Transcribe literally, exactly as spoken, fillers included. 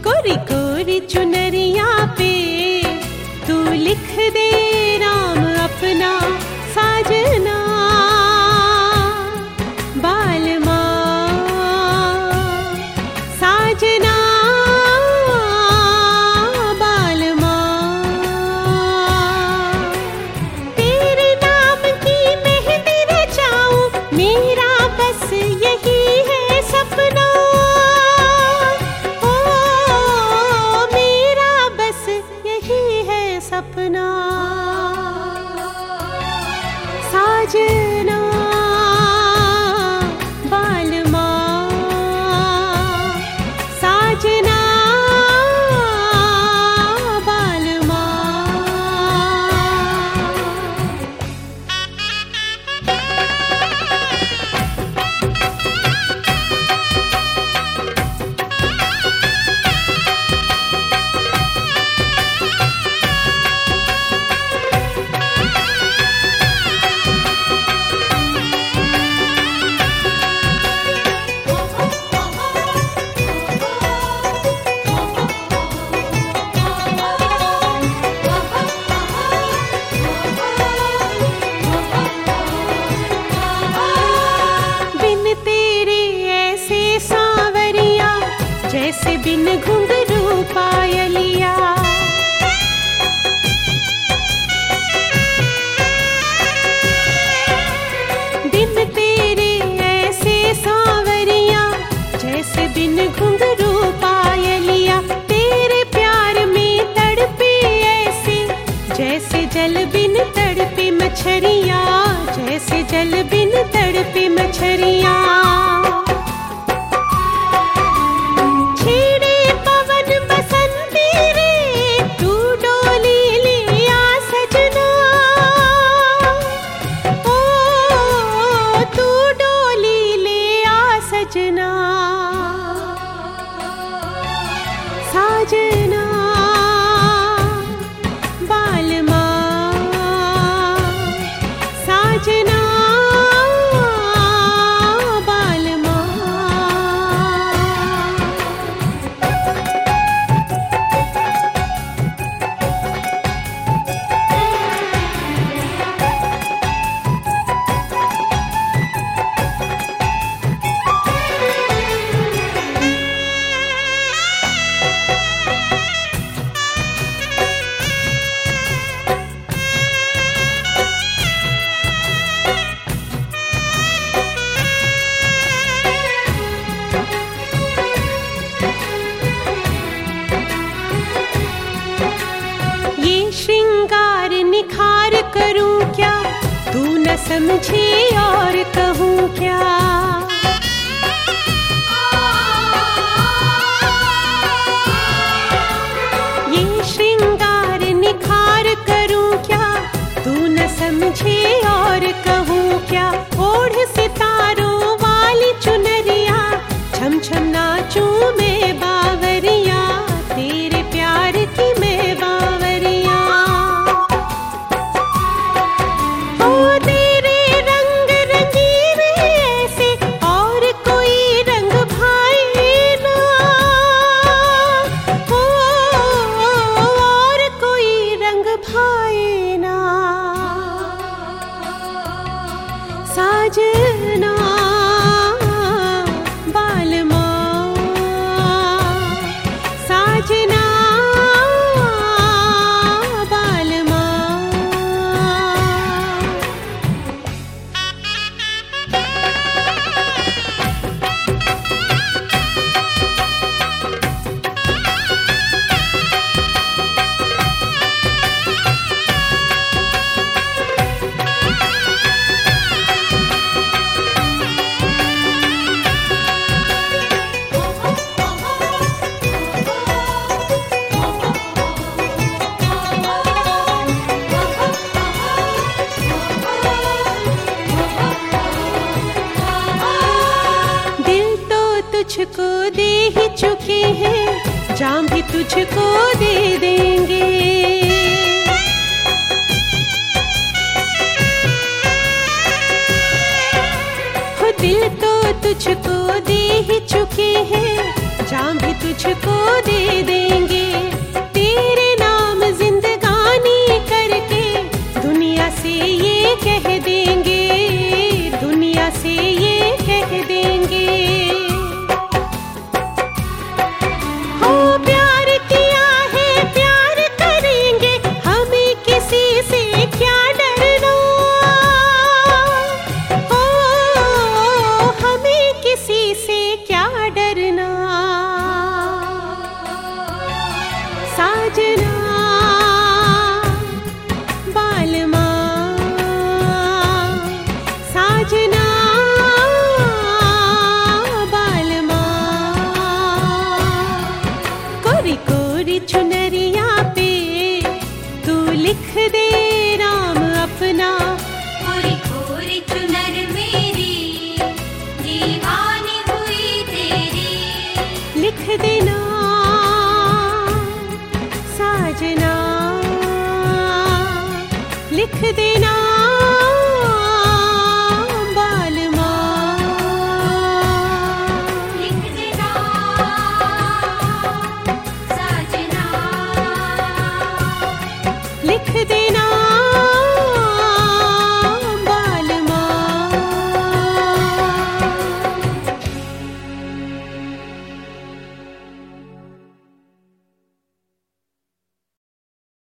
कोरी कोरी चुनरिया पे तू लिख दे नाम अपना साजना बालमा साजना बालमा तेरे नाम की मेहंदी रचाऊं मेरा बस यही है सपना ओ मेरा बस यही है सपना साजना बालमा साजना बालमा जैसे बिन घुंघरू पायलिया दिन तेरे ऐसे सांवरिया जैसे बिन घुंघरू पायलिया तेरे प्यार में तड़पे ऐसे जैसे जल बिन तड़पे मछरिया जैसे जल बिन तड़पे मछरिया साजना साजना बालमा साजना बालमा निखार करूं क्या तू न समझे और कहूं क्या ये श्रृंगार निखार करूं क्या तू न समझे और कहूं क्या ओढ़ सितारों वाली चुनरिया छम छम नाचूं मैं बावरिया तेरे प्यार की मैं बावरिया साजना बालमा साजना बालमा तुझको दे ही चुके हैं जाम भी तुझको दे देंगे हो दिल तो तुझको दे ही चुके हैं जाम भी तुझको दे साजना बालमा साजना बालमा कोरी कोरी चुनरिया पे तू लिख दे नाम अपना। कोरी कोरी चुनर मेरी दीवानी हुई तेरी, लिख देना साजना लिख देना।